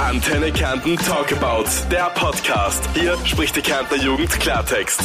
Antenne Kärnten Talkabout, der Podcast. Hier spricht die Kärntner Jugend Klartext.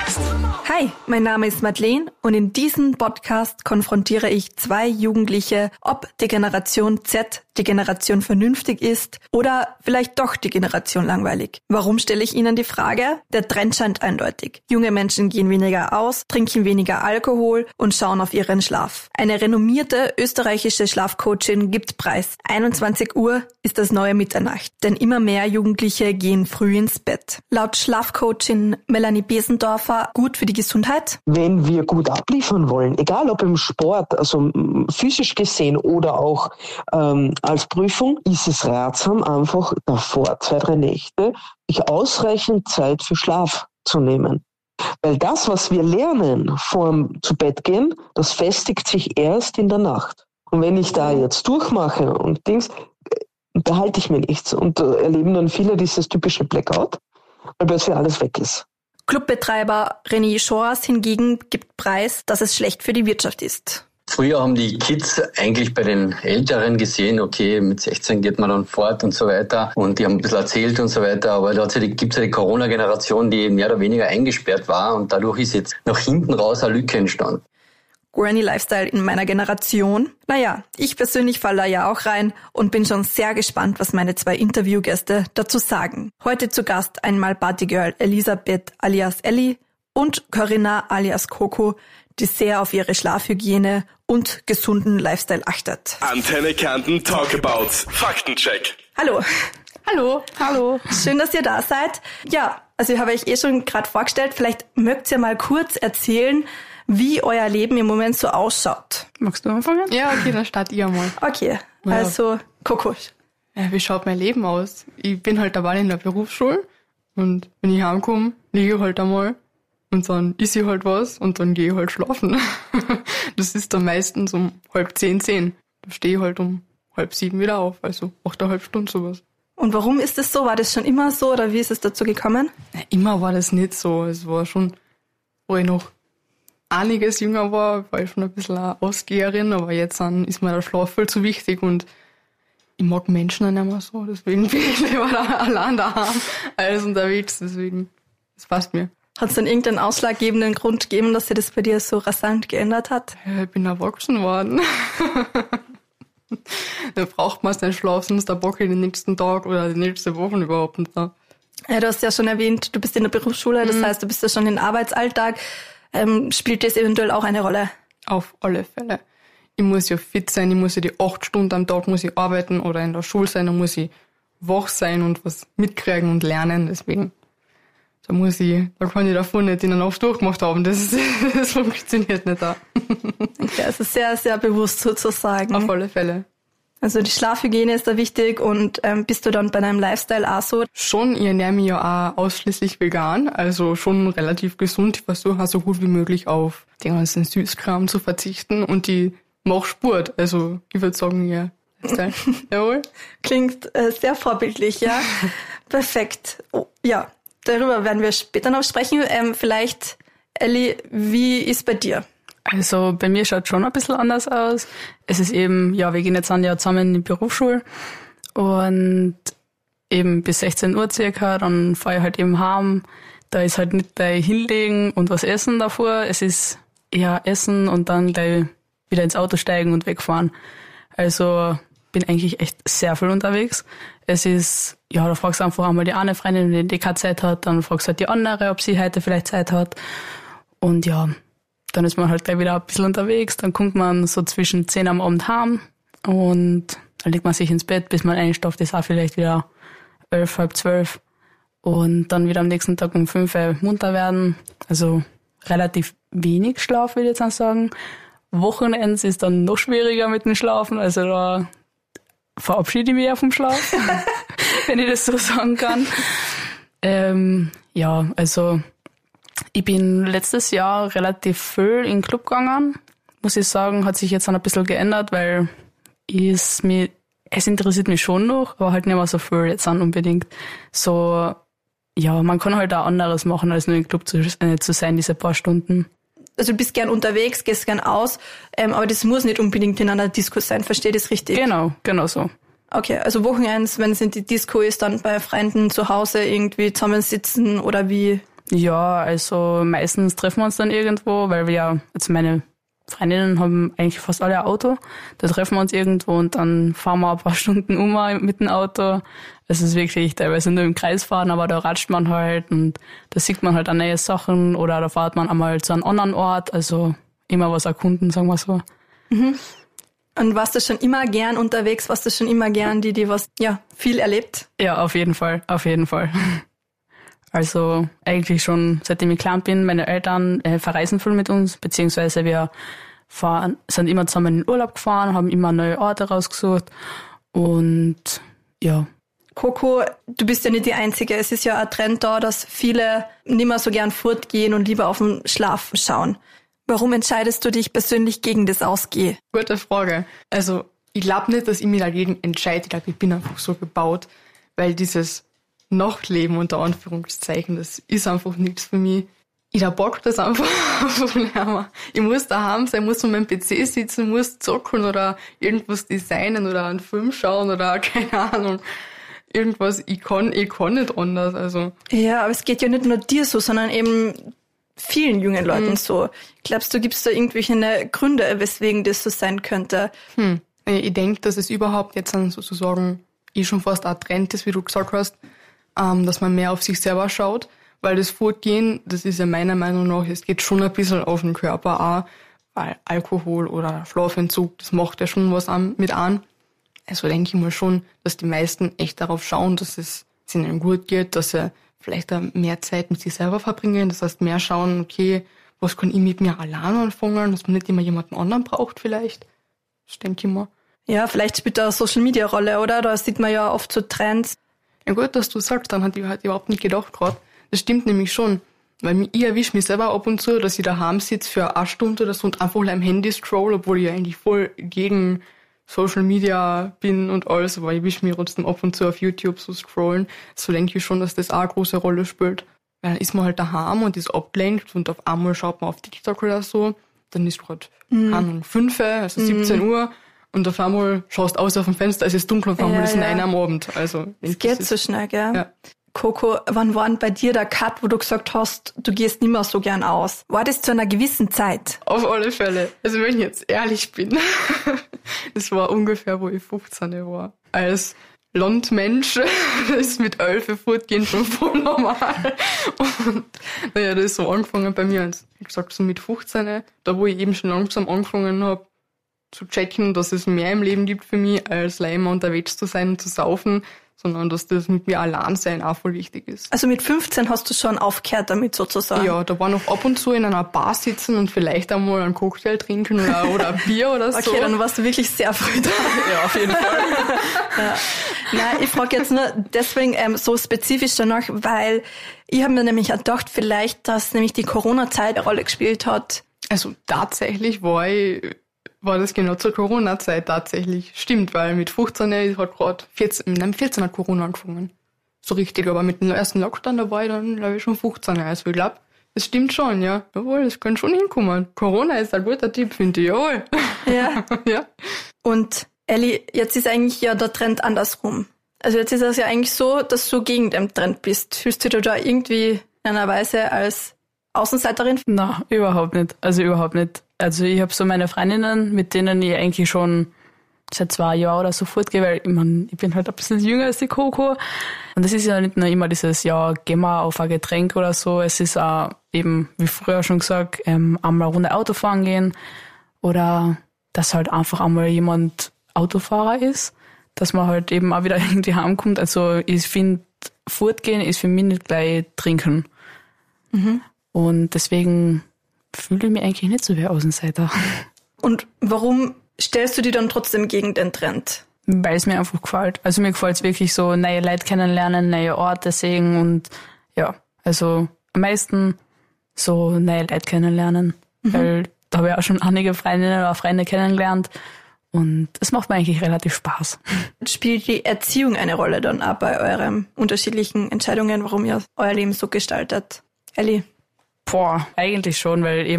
Hi, mein Name ist Madeleine und in diesem Podcast konfrontiere ich zwei Jugendliche, ob die Generation Z die Generation vernünftig ist oder vielleicht doch die Generation langweilig. Warum stelle ich Ihnen die Frage? Der Trend scheint eindeutig. Junge Menschen gehen weniger aus, trinken weniger Alkohol und schauen auf ihren Schlaf. Eine renommierte österreichische Schlafcoachin gibt preis. 21 Uhr ist das neue Mitternacht, denn immer mehr Jugendliche gehen früh ins Bett. Laut Schlafcoachin Melanie Besendorfer gut für die Gesundheit? Wenn wir gut abliefern wollen, egal ob im Sport, also physisch gesehen oder auch als Prüfung, ist es ratsam, einfach davor 2-3 Nächte sich ausreichend Zeit für Schlaf zu nehmen. Weil das, was wir lernen vorm zu Bett gehen, das festigt sich erst in der Nacht. Und wenn ich da jetzt durchmache und behalte ich mir nichts und erleben dann viele dieses typische Blackout, weil plötzlich alles weg ist. Clubbetreiber René Schors hingegen gibt preis, dass es schlecht für die Wirtschaft ist. Früher haben die Kids eigentlich bei den Älteren gesehen, okay, mit 16 geht man dann fort und so weiter und die haben ein bisschen erzählt und so weiter, aber da gibt es ja die Corona-Generation, die mehr oder weniger eingesperrt war und dadurch ist jetzt nach hinten raus eine Lücke entstanden. Granny-Lifestyle in meiner Generation? Naja, ich persönlich falle da ja auch rein und bin schon sehr gespannt, was meine zwei Interviewgäste dazu sagen. Heute zu Gast einmal Partygirl Elisabeth alias Elli und Corinna alias Coco, die sehr auf ihre Schlafhygiene und gesunden Lifestyle achtet. Antenne Kärnten Talkabout. Faktencheck. Hallo. Hallo. Hallo. Schön, dass ihr da seid. Ja, also ich habe euch schon gerade vorgestellt. Vielleicht mögt ihr mal kurz erzählen, wie euer Leben im Moment so ausschaut. Magst du anfangen? Ja, okay, dann starte ich einmal. Okay, also Coco. Ja, wie schaut mein Leben aus? Ich bin halt dabei in der Berufsschule und wenn ich heimkomme, liege ich halt einmal und dann esse ich halt was und dann gehe ich halt schlafen. Das ist dann meistens um 9:30. Da stehe ich halt um 6:30 wieder auf, also 8,5 Stunden sowas. Und warum ist das so? War das schon immer so oder wie ist es dazu gekommen? Ja, immer war das nicht so. Es war schon, wo ich noch einiges jünger war ich schon ein bisschen eine Ausgeherin, aber jetzt ist mir der Schlaf viel zu wichtig und ich mag Menschen dann nicht mehr so, deswegen bin ich lieber allein daheim als unterwegs, deswegen, das passt mir. Hat es dann irgendeinen ausschlaggebenden Grund gegeben, dass sich das bei dir so rasant geändert hat? Ja, ich bin erwachsen worden. Da braucht man seinen Schlaf, sonst der Bock den nächsten Tag oder die nächste Woche überhaupt nicht da. Ja, du hast ja schon erwähnt, du bist in der Berufsschule, das heißt, du bist ja schon im Arbeitsalltag. Spielt das eventuell auch eine Rolle? Auf alle Fälle. Ich muss ja fit sein, ich muss ja die 8 Stunden am Tag muss ich arbeiten oder in der Schule sein, da muss ich wach sein und was mitkriegen und lernen, deswegen da kann ich davon nicht in der Nacht durchgemacht haben, das funktioniert nicht da. Okay, also sehr, sehr bewusst sozusagen. Auf alle Fälle. Also die Schlafhygiene ist da wichtig und bist du dann bei deinem Lifestyle auch so? Schon, ich ernähre mich ja auch ausschließlich vegan, also schon relativ gesund. Ich versuche so gut wie möglich auf den ganzen Süßkram zu verzichten und ich mache Sport. Also ich würde sagen, ja. Jawohl. Klingt sehr vorbildlich, ja. Perfekt. Oh, ja, darüber werden wir später noch sprechen. Vielleicht, Elli, wie ist bei dir? Also bei mir schaut schon ein bisschen anders aus. Es ist eben, ja, wir gehen jetzt ein Jahr zusammen in die Berufsschule und eben bis 16 Uhr circa, dann fahre ich halt eben heim. Da ist halt nicht gleich hinlegen und was essen davor. Es ist eher essen und dann gleich wieder ins Auto steigen und wegfahren. Also bin eigentlich echt sehr viel unterwegs. Es ist, ja, da fragst du einfach einmal die eine Freundin, die keine Zeit hat, dann fragst du halt die andere, ob sie heute vielleicht Zeit hat. Und ja, dann ist man halt gleich wieder ein bisschen unterwegs, dann kommt man so zwischen 10 am Abend heim und dann legt man sich ins Bett, bis man einstauft, ist auch vielleicht wieder 11, halb 12 und dann wieder am nächsten Tag um 5 munter werden. Also relativ wenig Schlaf, würde ich jetzt mal sagen. Wochenends ist dann noch schwieriger mit dem Schlafen, also da verabschiede ich mich ja vom Schlaf, wenn ich das so sagen kann. Ja, also ich bin letztes Jahr relativ viel in den Club gegangen, muss ich sagen, hat sich jetzt dann ein bisschen geändert, weil es interessiert mich schon noch, aber halt nicht mehr so viel jetzt dann unbedingt. So, ja, man kann halt auch anderes machen, als nur im Club zu sein, diese paar Stunden. Also du bist gern unterwegs, gehst gern aus, aber das muss nicht unbedingt in einer Disco sein, verstehe ich das richtig? Genau so. Okay, also Wochenends, wenn es in die Disco ist, dann bei Freunden zu Hause irgendwie zusammensitzen oder wie? Ja, also meistens treffen wir uns dann irgendwo, weil wir ja, also meine Freundinnen haben eigentlich fast alle ein Auto. Da treffen wir uns irgendwo und dann fahren wir ein paar Stunden mit dem Auto. Es ist wirklich teilweise nur im Kreis fahren, aber da ratscht man halt und da sieht man halt auch neue Sachen oder da fährt man einmal zu einem anderen Ort, also immer was erkunden, sagen wir so. Mhm. Und warst du schon immer gern unterwegs? Warst du schon immer gern die was, ja, viel erlebt? Ja, auf jeden Fall. Also eigentlich schon seitdem ich klein bin, meine Eltern verreisen viel mit uns, beziehungsweise wir sind immer zusammen in den Urlaub gefahren, haben immer neue Orte rausgesucht und ja. Coco, du bist ja nicht die Einzige. Es ist ja ein Trend da, dass viele nicht mehr so gern fortgehen und lieber auf den Schlaf schauen. Warum entscheidest du dich persönlich gegen das Ausgehen? Gute Frage. Also ich glaube nicht, dass ich mich dagegen entscheide. Ich glaube, ich bin einfach so gebaut, weil dieses Nachtleben unter Anführungszeichen, das ist einfach nichts für mich. Ich hab Bock das einfach nicht mehr. Ich muss daheim sein, muss an meinem PC sitzen, muss zocken oder irgendwas designen oder einen Film schauen oder keine Ahnung. Irgendwas, ich kann nicht anders. Also. Ja, aber es geht ja nicht nur dir so, sondern eben vielen jungen Leuten so. Glaubst du, gibt's da irgendwelche Gründe, weswegen das so sein könnte? Ich denke, dass es überhaupt jetzt sozusagen schon fast ein Trend ist, wie du gesagt hast, dass man mehr auf sich selber schaut, weil das Fortgehen, das ist ja meiner Meinung nach, es geht schon ein bisschen auf den Körper auch, weil Alkohol oder Schlafentzug, das macht ja schon was mit an. Also denke ich mal schon, dass die meisten echt darauf schauen, dass es ihnen gut geht, dass sie vielleicht auch mehr Zeit mit sich selber verbringen, das heißt mehr schauen, okay, was kann ich mit mir allein anfangen, dass man nicht immer jemanden anderen braucht vielleicht, das denke ich mal. Ja, vielleicht spielt da Social Media Rolle, oder? Da sieht man ja oft so Trends. Ja gut, dass du sagst, dann hatte ich halt überhaupt nicht gedacht gerade. Das stimmt nämlich schon, weil ich erwische mich selber ab und zu, dass ich daheim sitze für eine Stunde oder so und einfach am Handy scroll, obwohl ich ja eigentlich voll gegen Social Media bin und alles, aber ich erwische mich trotzdem ab und zu auf YouTube so scrollen. So denke ich schon, dass das auch eine große Rolle spielt. Weil dann ist man halt daheim und ist abgelenkt und auf einmal schaut man auf TikTok oder so, dann ist gerade 5, also 17 Uhr. Und auf einmal schaust aus auf dem Fenster, es ist dunkel und auf einmal ist 9 am Abend. Also, es geht so schnell, gell? Ja. Coco, wann war denn bei dir der Cut, wo du gesagt hast, du gehst nicht mehr so gern aus? War das zu einer gewissen Zeit? Auf alle Fälle. Also wenn ich jetzt ehrlich bin, das war ungefähr, wo ich 15 war. Als Landmensch ist mit 11 fortgehen schon voll normal. Und naja, das ist so angefangen bei mir, wie gesagt, so mit 15, da wo ich eben schon langsam angefangen habe, zu checken, dass es mehr im Leben gibt für mich, als immer unterwegs zu sein und zu saufen, sondern dass das mit mir allein sein auch voll wichtig ist. Also mit 15 hast du schon aufgehört damit sozusagen? Ja, da war noch ab und zu in einer Bar sitzen und vielleicht einmal einen Cocktail trinken oder ein Bier oder so. Okay, dann warst du wirklich sehr früh dran. Ja, auf jeden Fall. Ja. Nein, ich frage jetzt nur deswegen so spezifisch danach, weil ich habe mir nämlich gedacht, vielleicht, dass nämlich die Corona-Zeit eine Rolle gespielt hat. Also tatsächlich war das genau zur Corona-Zeit tatsächlich. Stimmt, weil mit 15 hat gerade 14 hat Corona angefangen. So richtig, aber mit dem ersten Lockdown, da war ich dann, glaube ich, schon 15. Also ich glaube, das stimmt schon, ja. Jawohl, das kann schon hinkommen. Corona ist ein guter Tipp, finde ich, jawohl. Ja. Ja. Und Elli, jetzt ist eigentlich ja der Trend andersrum. Also jetzt ist es ja eigentlich so, dass du gegen den Trend bist. Fühlst du dich da irgendwie in einer Weise als Außenseiterin? Na, überhaupt nicht. Also überhaupt nicht. Also ich habe so meine Freundinnen, mit denen ich eigentlich schon seit 2 Jahren oder so fortgehe, weil ich bin halt ein bisschen jünger als die Coco. Und das ist ja nicht nur immer dieses, ja, gehen wir auf ein Getränk oder so. Es ist auch eben, wie früher schon gesagt, einmal eine Runde Auto fahren gehen oder dass halt einfach einmal jemand Autofahrer ist, dass man halt eben auch wieder irgendwie heimkommt. Also ich finde, fortgehen ist für mich nicht gleich trinken. Mhm. Und deswegen fühle ich mich eigentlich nicht so wie Außenseiter. Und warum stellst du dich dann trotzdem gegen den Trend? Weil es mir einfach gefällt. Also mir gefällt es wirklich so, neue Leute kennenlernen, neue Orte sehen und ja, also am meisten so neue Leute kennenlernen. Weil da habe ich auch schon einige Freundinnen oder Freunde kennengelernt und es macht mir eigentlich relativ Spaß. Spielt die Erziehung eine Rolle dann auch bei euren unterschiedlichen Entscheidungen, warum ihr euer Leben so gestaltet? Elli? Eigentlich schon, weil eben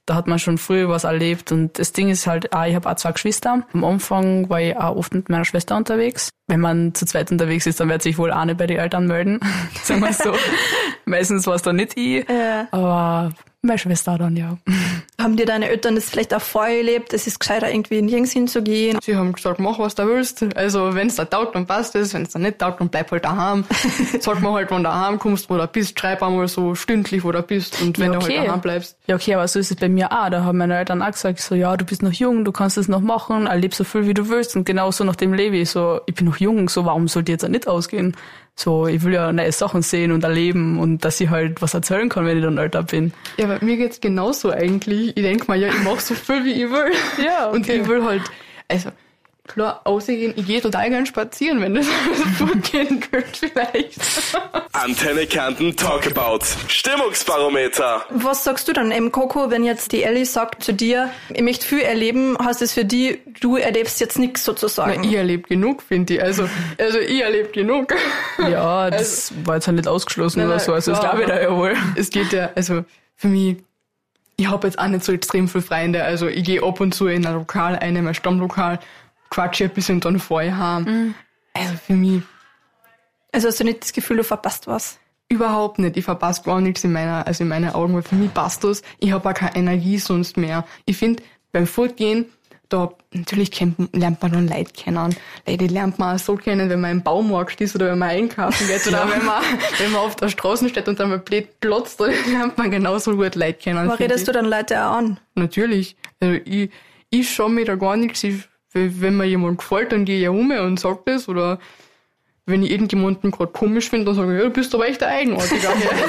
da hat man schon früh was erlebt. Und das Ding ist halt, ich habe auch 2 Geschwister. Am Anfang war ich auch oft mit meiner Schwester unterwegs. Wenn man zu zweit unterwegs ist, dann wird sich wohl auch nicht bei den Eltern melden, sagen wir so. Meistens war es dann nicht ich, aber meine Schwester dann, ja. Haben dir deine Eltern das vielleicht auch vorgelebt, es ist gescheiter, irgendwie nirgends hinzugehen? Sie haben gesagt, mach was du willst. Also wenn es da taugt, dann passt es. Wenn es da nicht taugt, dann bleib halt daheim. Sag mal halt, wenn du daheim kommst, wo du bist, schreib einmal so stündlich, wo du bist. Und wenn du halt daheim bleibst. Ja, okay, aber so ist es bei mir auch. Da haben meine Eltern auch gesagt, so, ja, du bist noch jung, du kannst es noch machen, erleb so viel, wie du willst. Und genau so nach dem lebe ich. So, ich bin noch jung, so, warum sollte ich jetzt auch nicht ausgehen? So, ich will ja neue Sachen sehen und erleben und dass ich halt was erzählen kann, wenn ich dann älter bin. Ja, aber mir geht's genauso eigentlich. Ich denk mal, ja, ich mach so viel, wie ich will. Ja, okay. Und ich will halt, also, klar, ausgehen, ich gehe total gern spazieren, wenn das gut gehen könnte, vielleicht. Antenne Kärnten Talkabout. Stimmungsbarometer. Was sagst du dann, Coco, wenn jetzt die Elli sagt zu dir, ich möchte viel erleben, heißt es für die, du erlebst jetzt nichts sozusagen? Na, ich erlebe genug, finde ich. Also ich erlebe genug. Ja, das war jetzt halt nicht ausgeschlossen oder so, also das glaube ich da ja wohl. Es geht ja, also für mich, ich habe jetzt auch nicht so extrem viele Freunde, also ich gehe ab und zu in ein Lokal ein, mein Stammlokal, quatsche ein bisschen und dann fahre ich heim. Also für mich... Also hast du nicht das Gefühl, du verpasst was? Überhaupt nicht. Ich verpasse gar nichts in meinen Augen, weil für mich passt das. Ich habe auch keine Energie sonst mehr. Ich finde, beim Fortgehen, da natürlich lernt man dann Leute kennen. Leute lernt man auch so kennen, wenn man im Baumarkt ist oder wenn man einkaufen geht oder wenn man auf der Straße steht und dann mal blöd glotzt, dann lernt man genauso gut Leute kennen. Aber redest du dann Leute auch an? Natürlich. Also ich schaue mir da gar nichts. Wenn mir jemand gefällt, dann gehe ich um und sag das. Oder wenn ich irgendjemanden gerade komisch finde, dann sage ich, ja, du bist aber echt ein Eigenartiger.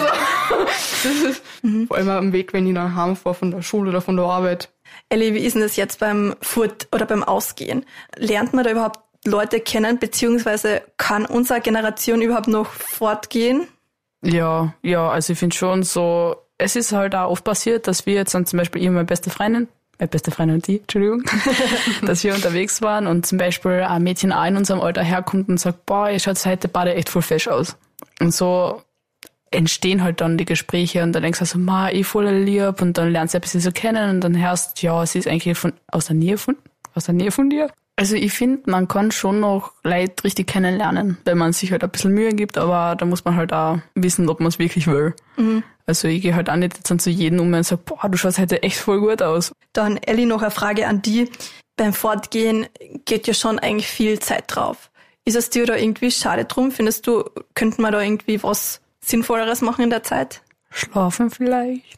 Das ist vor allem am Weg, wenn ich nach Hause fahre von der Schule oder von der Arbeit. Elli, wie ist denn das jetzt beim Fort oder beim Ausgehen? Lernt man da überhaupt Leute kennen, beziehungsweise kann unsere Generation überhaupt noch fortgehen? Ja, also ich finde schon so, es ist halt auch oft passiert, dass wir jetzt dann zum Beispiel meine beste Freundin und die, Entschuldigung, dass wir unterwegs waren und zum Beispiel ein Mädchen auch in unserem Alter herkommt und sagt, boah, ihr schaut heute beide echt voll fesch aus. Und so entstehen halt dann die Gespräche und dann denkst du so, voll lieb und dann lernst du ein bisschen so kennen und dann hörst, ja, sie ist eigentlich aus der Nähe von dir. Also ich finde, man kann schon noch Leute richtig kennenlernen, wenn man sich halt ein bisschen Mühe gibt, aber da muss man halt auch wissen, ob man es wirklich will. Also ich gehe halt auch nicht jetzt dann zu jedem und sage, boah, du schaust heute echt voll gut aus. Dann, Elli, noch eine Frage an die. Beim Fortgehen geht ja schon eigentlich viel Zeit drauf. Ist es dir da irgendwie schade drum? Findest du, könnte man da irgendwie was Sinnvolleres machen in der Zeit? Schlafen vielleicht.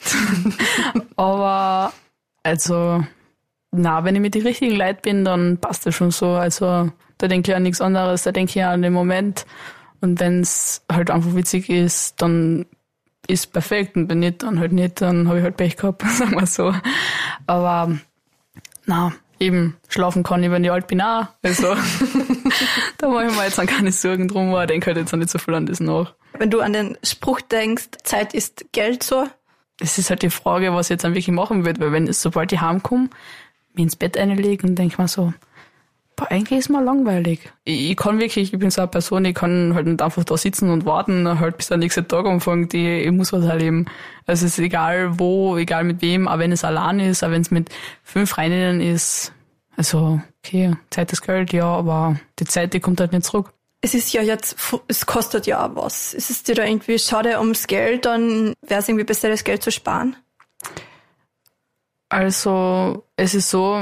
Aber, also... wenn ich mit den richtigen Leuten bin, dann passt das schon so. Also da denke ich an nichts anderes, da denke ich an den Moment. Und wenn es halt einfach witzig ist, dann ist perfekt. Und wenn nicht, dann halt nicht, dann habe ich halt Pech gehabt, sagen wir so. Aber eben, schlafen kann ich, wenn ich alt bin auch. Also da mache ich mir jetzt dann keine Sorgen drum, aber ich denke halt jetzt auch nicht so viel an das nach. Wenn du an den Spruch denkst, Zeit ist Geld so? Es ist halt die Frage, was ich jetzt dann wirklich machen will, weil sobald ich heimkomme, mich ins Bett einlegen und denke mir so, eigentlich ist mir langweilig. Ich bin so eine Person, ich kann halt nicht einfach da sitzen und warten, halt bis der nächste Tag anfängt, ich muss was erleben. Also es ist egal wo, egal mit wem, auch wenn es allein ist, auch wenn es mit 5 Freundinnen ist. Also, okay, Zeit ist Geld, ja, aber die Zeit, die kommt halt nicht zurück. Es ist ja jetzt, es kostet ja auch was. Ist es dir da irgendwie schade ums Geld, dann wäre es irgendwie besser, das Geld zu sparen? Also, es ist so,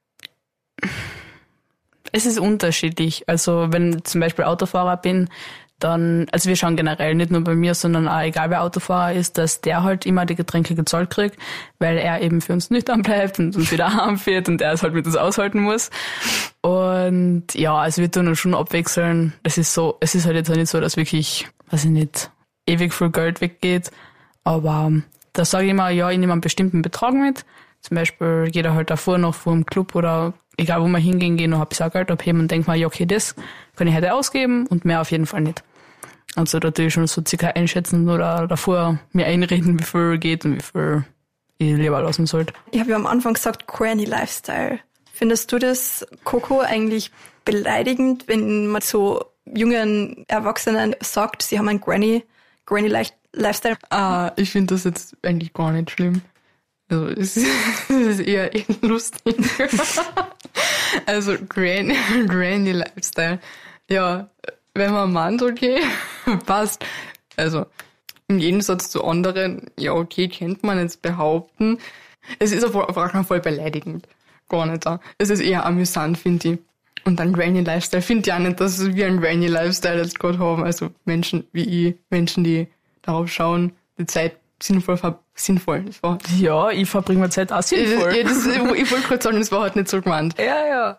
es ist unterschiedlich. Also, wenn ich zum Beispiel Autofahrer bin, dann, also wir schauen generell nicht nur bei mir, sondern auch egal wer Autofahrer ist, dass der halt immer die Getränke gezahlt kriegt, weil er eben für uns nüchtern bleibt und uns wieder heimfährt und er es halt mit uns aushalten muss. Und ja, also wir tun uns schon abwechseln. Es ist halt jetzt auch nicht so, dass wirklich, ewig viel Geld weggeht. Aber da sage ich immer, ja, ich nehme einen bestimmten Betrag mit. Zum Beispiel geht er halt davor noch vor dem Club oder egal wo wir hingehen, noch ein bisschen Geld abheben und denke mir, ja, okay, das kann ich heute ausgeben und mehr auf jeden Fall nicht. Also da tue ich schon so circa einschätzen oder davor mir einreden, wie viel geht und wie viel ich lieber lassen sollte. Ich habe ja am Anfang gesagt, Granny Lifestyle. Findest du das, Coco, eigentlich beleidigend, wenn man so jungen Erwachsenen sagt, sie haben einen Granny Lifestyle? Ich finde das jetzt eigentlich gar nicht schlimm. Also es ist eher echt lustig. Also Granny Lifestyle. Ja, wenn man meint, okay, passt. Also im Gegensatz zu anderen, ja okay, kennt man jetzt behaupten. Es ist auf keinen Fall beleidigend. Gar nicht da. Es ist eher amüsant, finde ich. Und dann Granny Lifestyle finde ich auch nicht, dass wir einen Granny Lifestyle jetzt gerade haben. Also Menschen wie ich, Menschen, die darauf schauen, die Zeit sinnvoll. Das war Ja, ich verbringe meine Zeit auch sinnvoll. Ich wollte gerade sagen, das war halt nicht so gemeint. Ja.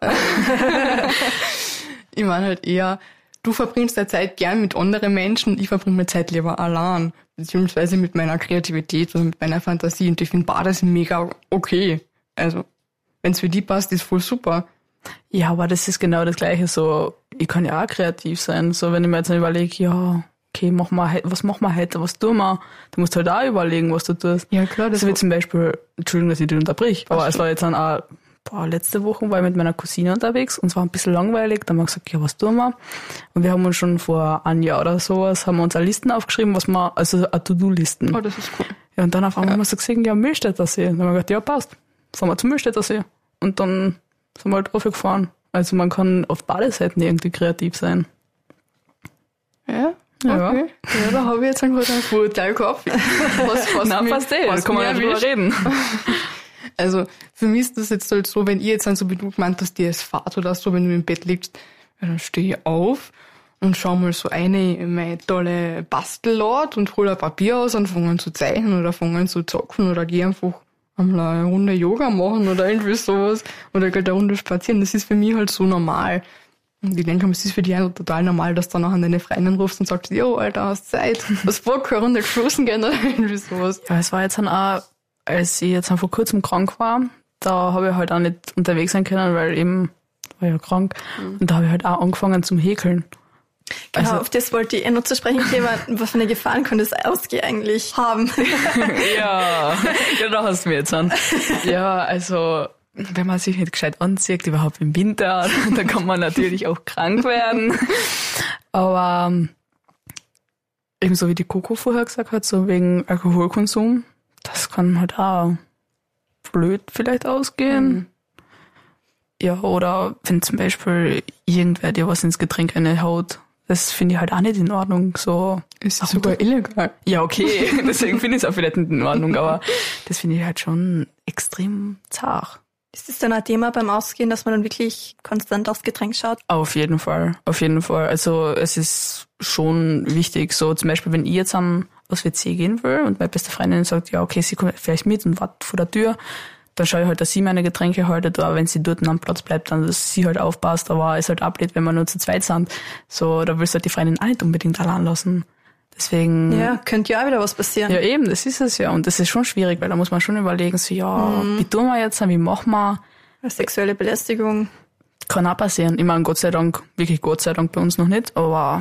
Ich meine halt eher, du verbringst deine Zeit gern mit anderen Menschen und ich verbringe meine Zeit lieber allein. Beziehungsweise mit meiner Kreativität oder mit meiner Fantasie. Und ich finde beides mega okay. Also, wenn es für die passt, ist voll super. Ja, aber das ist genau das Gleiche. So, ich kann ja auch kreativ sein. So, wenn ich mir jetzt überlege, ja, okay, was machen wir heute, was tun wir? Du musst halt auch überlegen, was du tust. Ja, klar. Das so wie zum Beispiel, Entschuldigung, dass ich dich unterbrich, aber es war jetzt dann auch, letzte Woche war ich mit meiner Cousine unterwegs und es war ein bisschen langweilig. Dann haben wir gesagt, ja, was tun wir? Und wir haben uns schon vor einem Jahr oder sowas, haben wir uns eine Listen aufgeschrieben, also eine To-Do-Listen. Oh, das ist cool. Ja, und dann auf einmal haben wir so gesehen, ja, Mühlstädter See. Dann haben wir gedacht, ja, passt. Fahren wir zum Mühlstädter See. Und dann sind wir halt drauf gefahren. Also man kann auf beide Seiten irgendwie kreativ sein. Ja? Okay. Ja, da habe ich jetzt einen Vorteil gehabt. Passt eh, da kann man ja drüber reden. Also, für mich ist das jetzt halt so, wenn ich jetzt dann so wie du gemeint hast, dir es fahrt oder so, wenn du im Bett liegst, ja, dann stehe ich auf und schau mal so in meine tolle Bastellort und hole ein Papier aus und fange an zu zeichnen oder fange an zu zocken oder gehe einfach einmal eine Runde Yoga machen oder irgendwie sowas oder halt eine Runde spazieren. Das ist für mich halt so normal. Und ich denke, es ist für die einen total normal, dass du dann auch an deine Freundin rufst und sagst, jo, Alter, hast Zeit, was Bock, eine Runde cruisen gehen oder irgendwie sowas. Ja, es war jetzt dann auch, als ich jetzt vor kurzem krank war, da habe ich halt auch nicht unterwegs sein können, weil eben war ja krank. Und da habe ich halt auch angefangen zum Häkeln. Genau, auf das wollte ich noch zu sprechen kommen. Was für eine Gefahren kann das Ausgehen eigentlich haben? Ja, da hast du mich jetzt an. Ja, also wenn man sich nicht gescheit anzieht, überhaupt im Winter, dann kann man natürlich auch krank werden. Aber ebenso wie die Coco vorher gesagt hat, so wegen Alkoholkonsum, das kann halt auch blöd vielleicht ausgehen. Ja, oder wenn zum Beispiel irgendwer dir was ins Getränk reinhaut, das finde ich halt auch nicht in Ordnung. So ist das sogar illegal. Ja, okay, deswegen finde ich es auch vielleicht nicht in Ordnung, aber das finde ich halt schon extrem zart. Ist das dann ein Thema beim Ausgehen, dass man dann wirklich konstant aufs Getränk schaut? Auf jeden Fall. Also es ist schon wichtig. So zum Beispiel, wenn ich jetzt aufs WC gehen will und meine beste Freundin sagt, ja okay, sie kommt vielleicht mit und wartet vor der Tür, dann schaue ich halt, dass sie meine Getränke haltet, aber wenn sie dort am Platz bleibt, dann dass sie halt aufpasst, aber es halt ablehnt, wenn wir nur zu zweit sind. So, da willst du halt die Freundin auch nicht unbedingt allein lassen. Deswegen. Ja, könnte ja auch wieder was passieren. Ja, eben, das ist es ja. Und das ist schon schwierig, weil da muss man schon überlegen, so, ja, wie tun wir jetzt, wie machen wir? Sexuelle Belästigung. Kann auch passieren. Ich meine, Gott sei Dank, wirklich Gott sei Dank bei uns noch nicht, aber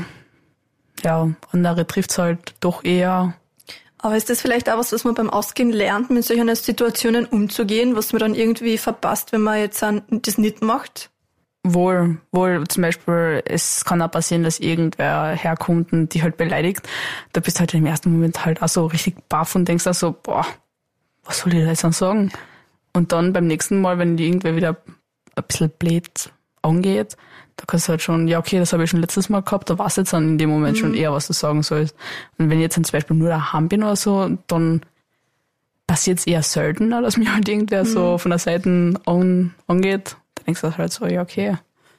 ja, andere trifft's halt doch eher. Aber ist das vielleicht auch was man beim Ausgehen lernt, mit solchen Situationen umzugehen, was man dann irgendwie verpasst, wenn man jetzt das nicht macht? Wohl, zum Beispiel, es kann auch passieren, dass irgendwer herkommt und die halt beleidigt. Da bist du halt im ersten Moment halt auch so richtig baff und denkst auch so, boah, was soll ich da jetzt dann sagen? Und dann beim nächsten Mal, wenn die irgendwer wieder ein bisschen blöd angeht, da kannst du halt schon, ja okay, das habe ich schon letztes Mal gehabt, da weißt du jetzt dann in dem Moment schon eher, was du sagen sollst. Und wenn ich jetzt zum Beispiel nur daheim bin oder so, dann passiert es eher seltener, dass mich halt irgendwer so von der Seite angeht. Da denkst du halt so, ja okay,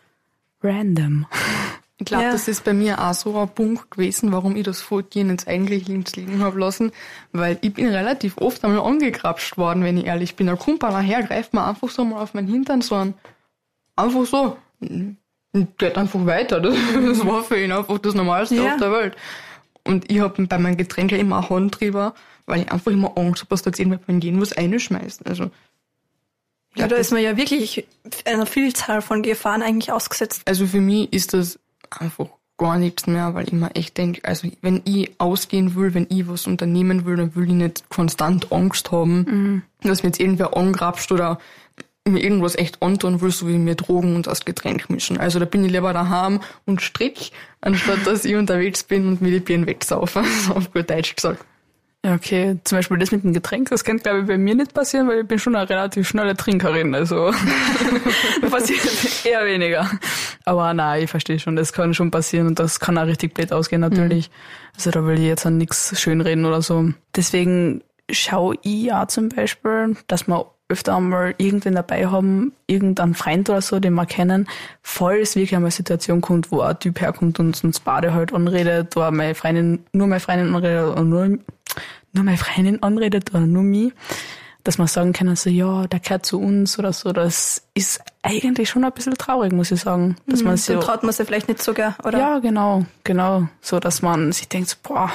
random. Ich glaube, das ist bei mir auch so ein Punkt gewesen, warum ich das Fortgehen jetzt eigentlich links liegen habe lassen, weil ich bin relativ oft einmal angegrapscht worden, wenn ich ehrlich bin. Da kommt einer her, greift mir einfach so mal auf meinen Hintern, einfach so, und geht einfach weiter. Das war für ihn einfach das Normalste auf der Welt. Und ich habe bei meinen Getränken immer einen Handtrieber, weil ich einfach immer Angst habe, dass da jetzt irgendwer beim Gehen was reinschmeißt. Also, ja, da ist man ja wirklich einer Vielzahl von Gefahren eigentlich ausgesetzt. Also für mich ist das einfach gar nichts mehr, weil ich mir echt denke, also wenn ich ausgehen will, wenn ich was unternehmen will, dann will ich nicht konstant Angst haben, dass mir jetzt irgendwer angrapscht oder mir irgendwas echt antun will, so wie mir Drogen und das Getränk mischen. Also da bin ich lieber daheim und strich, anstatt dass ich unterwegs bin und mir die Birnen wegsaufe, so auf gut Deutsch gesagt. Ja, okay. Zum Beispiel das mit dem Getränk, das kann, glaube ich, bei mir nicht passieren, weil ich bin schon eine relativ schnelle Trinkerin, also passiert eher weniger. Aber nein, ich verstehe schon, das kann schon passieren und das kann auch richtig blöd ausgehen, natürlich. Also da will ich jetzt an nichts schönreden oder so. Deswegen schaue ich ja zum Beispiel, dass wir öfter einmal irgendwen dabei haben, irgendeinen Freund oder so, den wir kennen, falls wirklich einmal eine Situation kommt, wo ein Typ herkommt und uns beide halt anredet, oder nur meine Freundin anredet oder nur meine Freundin anredet oder nur mich, dass wir sagen können, so, ja, der gehört zu uns oder so. Das ist eigentlich schon ein bisschen traurig, muss ich sagen. Dass man so, dann traut man sich vielleicht nicht so gern, oder? Ja, genau. So, dass man sich denkt, so, boah,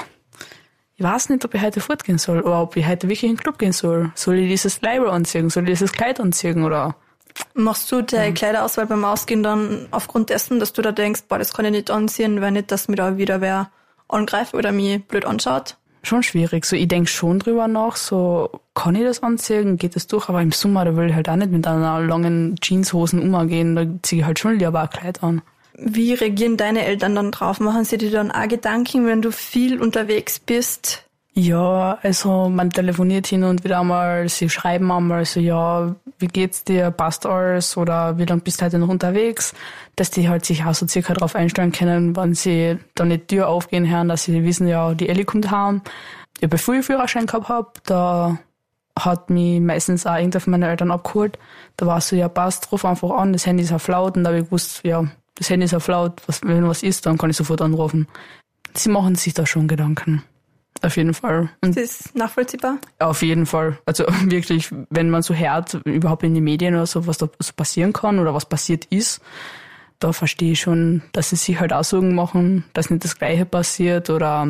ich weiß nicht, ob ich heute fortgehen soll oder ob ich heute wirklich in den Club gehen soll. Soll ich dieses Label anziehen? Soll ich dieses Kleid anziehen? Oder? Machst du die Kleiderauswahl beim Ausgehen dann aufgrund dessen, dass du da denkst, boah, das kann ich nicht anziehen, weil nicht, dass mir da wieder wer angreift oder mich blöd anschaut? Schon schwierig. So, ich denke schon drüber nach, so, kann ich das anziehen? Geht das durch? Aber im Sommer, da will ich halt auch nicht mit einer langen Jeanshosen umgehen. Da ziehe ich halt schon lieber ein Kleid an. Wie reagieren deine Eltern dann drauf? Machen sie dir dann auch Gedanken, wenn du viel unterwegs bist? Ja, also man telefoniert hin und wieder einmal, sie schreiben einmal so, ja, wie geht's dir, passt alles oder wie lange bist du heute noch unterwegs? Dass die halt sich auch so circa drauf einstellen können, wenn sie dann die Tür aufgehen hören, dass sie wissen, ja, die Elli kommt heim. Ich habe früher Führerschein gehabt, da hat mich meistens auch irgendwer von meinen Eltern abgeholt. Da war es so, ja, passt, ruf einfach an, das Handy ist auf laut und da habe ich gewusst, ja, das Handy ist auf laut, wenn was ist, dann kann ich sofort anrufen. Sie machen sich da schon Gedanken. Auf jeden Fall. Und das ist nachvollziehbar? Auf jeden Fall. Also wirklich, wenn man so hört, überhaupt in den Medien oder so, was da so passieren kann oder was passiert ist, da verstehe ich schon, dass sie sich halt auch Sorgen machen, dass nicht das Gleiche passiert oder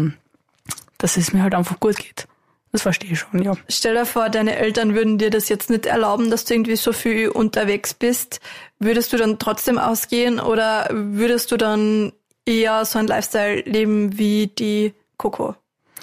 dass es mir halt einfach gut geht. Das verstehe ich schon, ja. Stell dir vor, deine Eltern würden dir das jetzt nicht erlauben, dass du irgendwie so viel unterwegs bist. Würdest du dann trotzdem ausgehen oder würdest du dann eher so ein Lifestyle leben wie die Coco?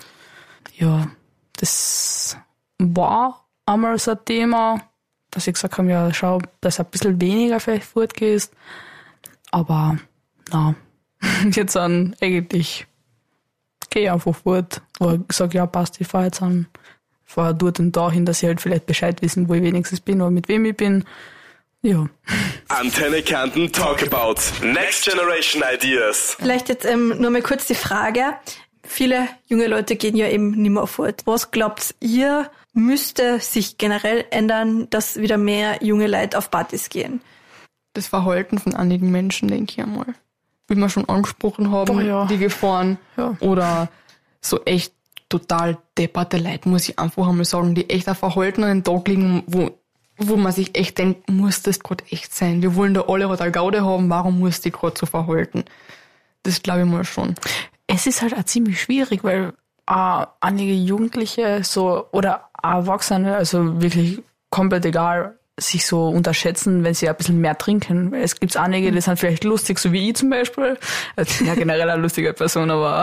Ja, das war einmal so ein Thema, dass ich gesagt habe, ja, schau, dass du ein bisschen weniger vielleicht fortgehst. Aber, na, jetzt an eigentlich gehe ich einfach fort. Oder ich sage, ja, passt, ich fahre jetzt an, fahre dort und dahin, dass sie halt vielleicht Bescheid wissen, wo ich wenigstens bin oder mit wem ich bin. Ja. Antenne Kärnten Talk About. Next Generation Ideas. Vielleicht jetzt nur mal kurz die Frage. Viele junge Leute gehen ja eben nicht mehr fort. Was glaubt ihr, müsste sich generell ändern, dass wieder mehr junge Leute auf Partys gehen? Das Verhalten von einigen Menschen, denke ich einmal. Wie wir schon angesprochen haben, die Gefahren. Ja. Oder so echt total depperte Leute, muss ich einfach einmal sagen, die echt ein Verhalten an den Tag legen, wo man sich echt denkt, muss das gerade echt sein? Wir wollen da alle halt eine Gaude haben, warum muss die gerade so verhalten? Das glaube ich mal schon. Es ist halt auch ziemlich schwierig, weil einige Jugendliche so oder Erwachsene, also wirklich komplett egal, sich so unterschätzen, wenn sie ein bisschen mehr trinken. Weil es gibt einige, die sind vielleicht lustig, so wie ich zum Beispiel. Also ja, generell eine lustige Person, aber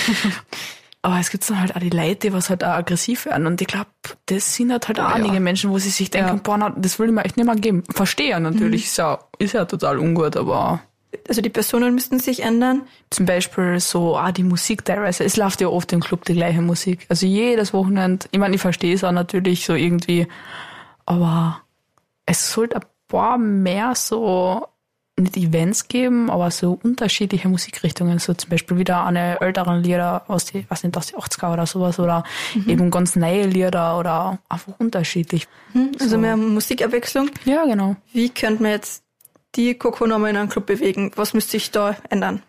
es gibt dann halt auch die Leute, die was halt auch aggressiv werden. Und ich glaube, das sind halt auch einige Menschen, wo sie sich denken, boah, na, das will ich mir echt nicht mehr geben. Verstehe natürlich, ist ja total ungut, aber... Also die Personen müssten sich ändern. Zum Beispiel so die Musik teilweise. Es läuft ja oft im Club die gleiche Musik. Also jedes Wochenende. Ich meine, ich verstehe es auch natürlich so irgendwie. Aber es sollte ein paar mehr so, nicht Events geben, aber so unterschiedliche Musikrichtungen. So zum Beispiel wieder eine älteren Lieder aus die 80er oder sowas. Oder eben ganz neue Lieder oder einfach unterschiedlich. Also mehr Musikerwechslung. Ja, genau. Wie könnte man jetzt die Coco nochmal in einen Club bewegen? Was müsste ich da ändern?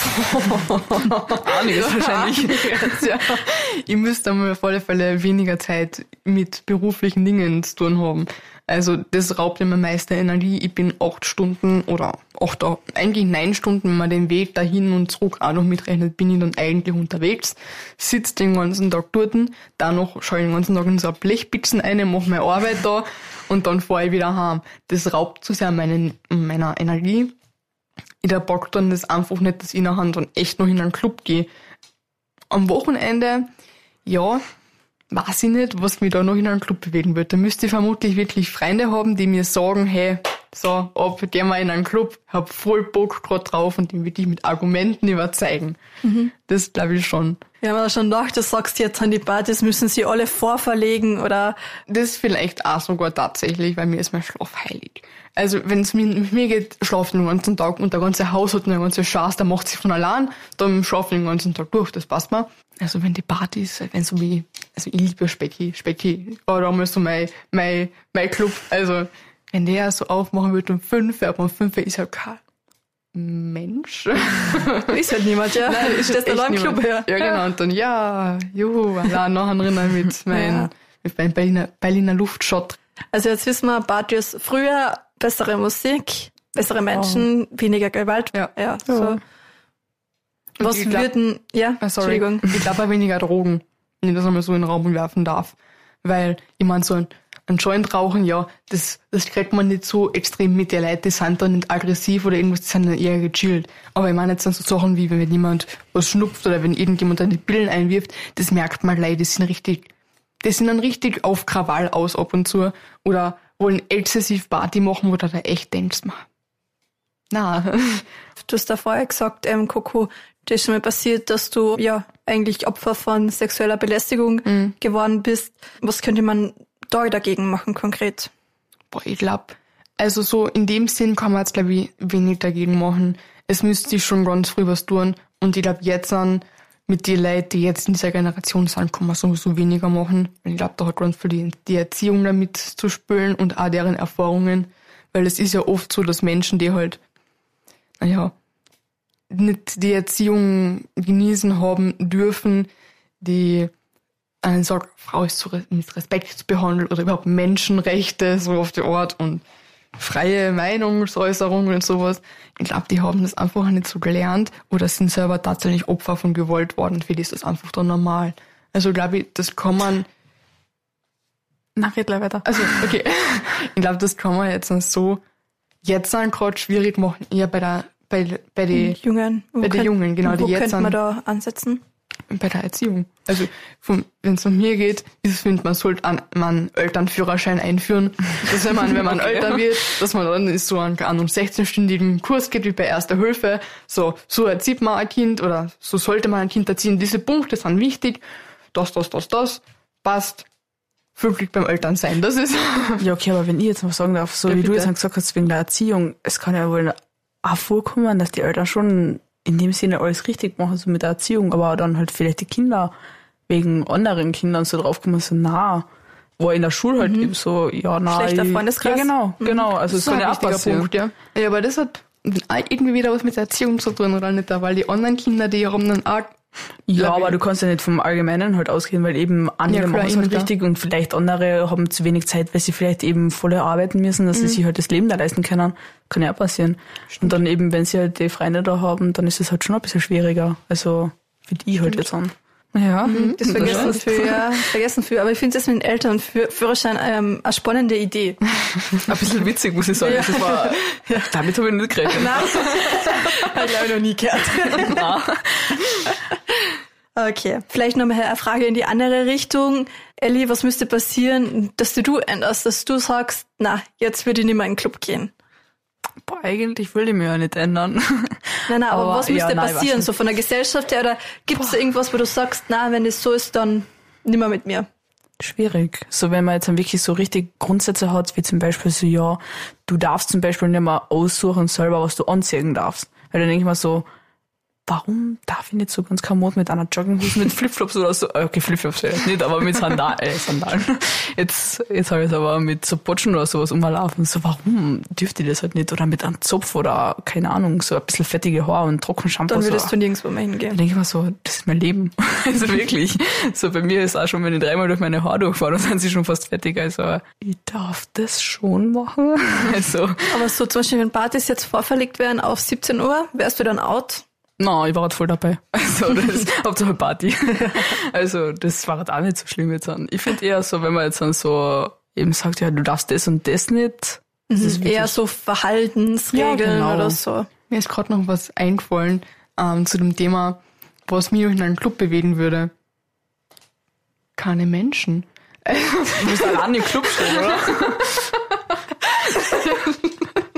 Einiges wahrscheinlich. Ja. Ich müsste einmal auf alle Fälle weniger Zeit mit beruflichen Dingen zu tun haben. Also das raubt mir meiste Energie. Ich bin 8 Stunden oder eigentlich 9 Stunden, wenn man den Weg dahin und zurück auch noch mitrechnet, bin ich dann eigentlich unterwegs. Sitze den ganzen Tag dort, dann noch schaue ich den ganzen Tag in so eine Blechpizzen rein, mache meine Arbeit da und dann fahre ich wieder heim. Das raubt zu sehr meiner Energie. Ich pack dann das einfach nicht, dass ich nachher dann echt noch in einen Club gehe. Am Wochenende, ja, weiß ich nicht, was mich da noch in einen Club bewegen wird. Da müsste ich vermutlich wirklich Freunde haben, die mir sagen, hey, so, gehen wir in einen Club, hab voll Bock gerade drauf und den will ich mit Argumenten überzeugen. Das glaube ich schon. Ja, aber schon gedacht, du sagst jetzt an die Partys, müssen sie alle vorverlegen oder... Das vielleicht auch sogar tatsächlich, weil mir ist mein Schlaf heilig. Also wenn es mit mir geht, schlafen den ganzen Tag und der ganze Haushalt und der ganze Schatz, der macht sich von allein, dann schlafen den ganzen Tag durch, das passt mir. Also wenn die Partys, wenn so wie, also ich liebe Specki war damals so mein Club, also wenn der so aufmachen würde um 5, aber um 5 ist ja kein Mensch. Ist halt niemand, ja. Nein, ist das der Club her. Ja, genau, und dann, allein nachher drinnen mit meinem Berliner Luftschott. Also jetzt wissen wir, Partys früher, bessere Musik, bessere Menschen, weniger Gewalt. Ja. So. Was würden, Entschuldigung. Ich glaube auch weniger Drogen, wenn ich das einmal so in den Raum werfen darf. Weil, ich meine, so ein Joint rauchen, ja, das kriegt man nicht so extrem mit. Die Leute, die sind dann nicht aggressiv oder irgendwas, die sind dann eher gechillt. Aber ich meine jetzt dann so Sachen wie, wenn jemand was schnupft oder wenn irgendjemand dann die Pillen einwirft, das merkt man gleich, die sind dann richtig auf Krawall aus ab und zu oder wollen exzessiv Party machen, wo du da echt denkst, na. Du hast da vorher gesagt, Coco, das ist schon mal passiert, dass du ja eigentlich Opfer von sexueller Belästigung geworden bist. Was könnte man da dagegen machen konkret? Ich glaube, also so in dem Sinn kann man jetzt, glaube ich, wenig dagegen machen. Es müsste sich schon ganz früh was tun und ich glaube, jetzt mit den Leuten, die jetzt in dieser Generation sind, kann man sowieso weniger machen. Ich glaube, da hat ganz viel die Erziehung damit zu spielen und auch deren Erfahrungen, weil es ist ja oft so, dass Menschen, die halt, nicht die Erziehung genießen haben dürfen, die einen sagen, Frau ist mit Respekt zu behandeln oder überhaupt Menschenrechte, so auf die Art und freie Meinungsäußerung und sowas. Ich glaube, die haben das einfach nicht so gelernt oder sind selber tatsächlich Opfer von Gewalt worden. Für die ist das einfach dann normal. Also glaube ich, das kann man... Na, red gleich weiter. Also, okay. Ich glaube, das kann man jetzt gerade schwierig machen, eher bei den Jungen. Bei den Jungen, genau. Wo könnte man da ansetzen? Bei der Erziehung. Also, wenn es um mir geht, man sollte einen Elternführerschein einführen. Dass wenn man älter wird, dass man dann ist so einen 16-stündigen Kurs geht, wie bei Erster Hilfe. So erzieht man ein Kind oder so sollte man ein Kind erziehen. Diese Punkte sind wichtig. Das, passt. Viel Glück beim Elternsein, das ist. Ja, okay, aber wenn ich jetzt mal sagen darf, so ja, wie bitte. Du jetzt gesagt hast, wegen der Erziehung, es kann ja wohl auch vorkommen, dass die Eltern schon in dem Sinne alles richtig machen, so mit der Erziehung, aber dann halt vielleicht die Kinder wegen anderen Kindern so draufkommen, so war in der Schule halt eben so, schlechter Freundeskreis. Ja, genau, also das kann ja auch passieren. Punkt, ja, aber das hat irgendwie wieder was mit der Erziehung zu tun, oder nicht? Weil die anderen Kinder, die haben dann auch... Ja, aber du kannst ja nicht vom Allgemeinen halt ausgehen, weil eben andere machen es halt richtig und vielleicht andere haben zu wenig Zeit, weil sie vielleicht eben voll arbeiten müssen, dass sie sich halt das Leben da leisten können. Kann ja auch passieren. Stimmt. Und dann eben, wenn sie halt die Freunde da haben, dann ist es halt schon ein bisschen schwieriger. Also, für die halt jetzt an. Ja, das vergessen viel. Aber ich finde das mit den Eltern und Führerschein eine spannende Idee. Ein bisschen witzig, muss ich sagen. Ja. Das war, damit habe ich nicht gerechnet. Nein, habe ich auch noch nie gehört. Okay, vielleicht noch mal eine Frage in die andere Richtung. Elli, was müsste passieren, dass du änderst, dass du sagst, jetzt würde ich nicht mehr in den Club gehen? Boah, eigentlich will ich mich ja nicht ändern. Nein, aber was müsste passieren, so von der Gesellschaft her? Oder gibt es irgendwas, wo du sagst, wenn es so ist, dann nicht mehr mit mir? Schwierig. So, wenn man jetzt dann wirklich so richtig Grundsätze hat, wie zum Beispiel so, du darfst zum Beispiel nicht mehr aussuchen selber, was du anziehen darfst. Weil dann denke ich mir so, warum darf ich nicht so ganz kommod mit einer Jogginghose, mit Flipflops oder so? Okay, Flipflops vielleicht nicht, aber mit Sandalen. Jetzt habe ich es aber mit so Botschen oder sowas umlaufen. So, warum dürfte ich das halt nicht? Oder mit einem Zopf oder, keine Ahnung, so ein bisschen fettige Haare und Trockenshampoo. Dann würdest du nirgendwo mehr hingehen. Dann denke ich mir so, das ist mein Leben. Also wirklich. So, bei mir ist auch schon, wenn ich 3-mal durch meine Haare durchfahre, dann sind sie schon fast fertig. Also, ich darf das schon machen. Also. Aber so zum Beispiel, wenn Partys jetzt vorverlegt wären auf 17 Uhr, wärst du dann out? Nein, ich war halt voll dabei. Also, das Hauptsache Party. Also, das war halt auch nicht so schlimm jetzt an. Ich finde eher so, wenn man jetzt dann so eben sagt, ja, du darfst das und das nicht. Das ist eher so Verhaltensregeln oder so. Mir ist gerade noch was eingefallen, zu dem Thema, was mich in einen Club bewegen würde. Keine Menschen. Du musst allein im Club stehen, oder?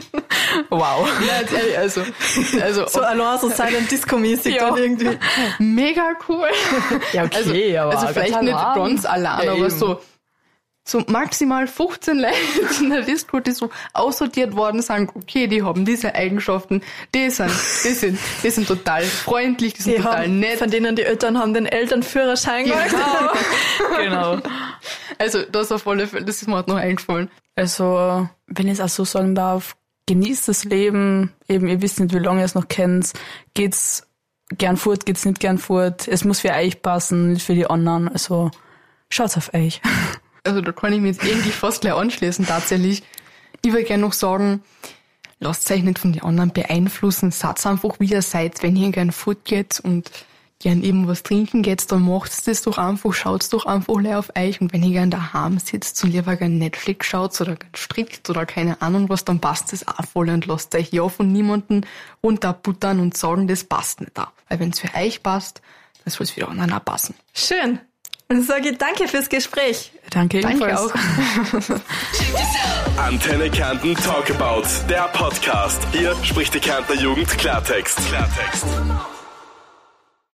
Wow. Ja, jetzt ehrlich, also So allein so silent Disco-mäßig Ja. dann irgendwie. mega cool. Ja, okay, aber also vielleicht ganz nicht allein. ganz allein, Ja, aber eben. so maximal 15 Leute in der Disco, die so aussortiert worden sind, okay, die haben diese Eigenschaften, die sind total freundlich, die sind total nett. Von denen die Eltern haben den Elternführerschein gemacht. Genau. Also das auf alle Fälle, das ist mir halt noch eingefallen. Also, wenn ich es auch so sagen darf, genießt das Leben. Eben, ihr wisst nicht, wie lange ihr es noch kennt. Geht's gern fort, geht's nicht gern fort. Es muss für euch passen, nicht für die anderen. Also, schaut's auf euch. Also da kann ich mich jetzt irgendwie fast gleich anschließen, tatsächlich. Ich will gerne noch sagen, lasst euch nicht von den anderen beeinflussen, seid einfach wie ihr seid. Wenn ihr gern fortgeht und gern eben was trinken geht, dann macht das doch einfach, schaut's doch einfach auf euch. Und wenn ihr gern daheim sitzt und lieber gern Netflix schaut oder gern strickt oder keine Ahnung was, dann passt das auch voll und lasst euch ja von niemandem runterbuttern und sagen, das passt nicht da. Weil wenn's für euch passt, dann soll's für die anderen auch passen. Schön. Und sage ich danke fürs Gespräch. Danke ebenfalls. Danke auch. Antenne Kärnten Talk About, der Podcast. Hier spricht die Kärntner Jugend Klartext.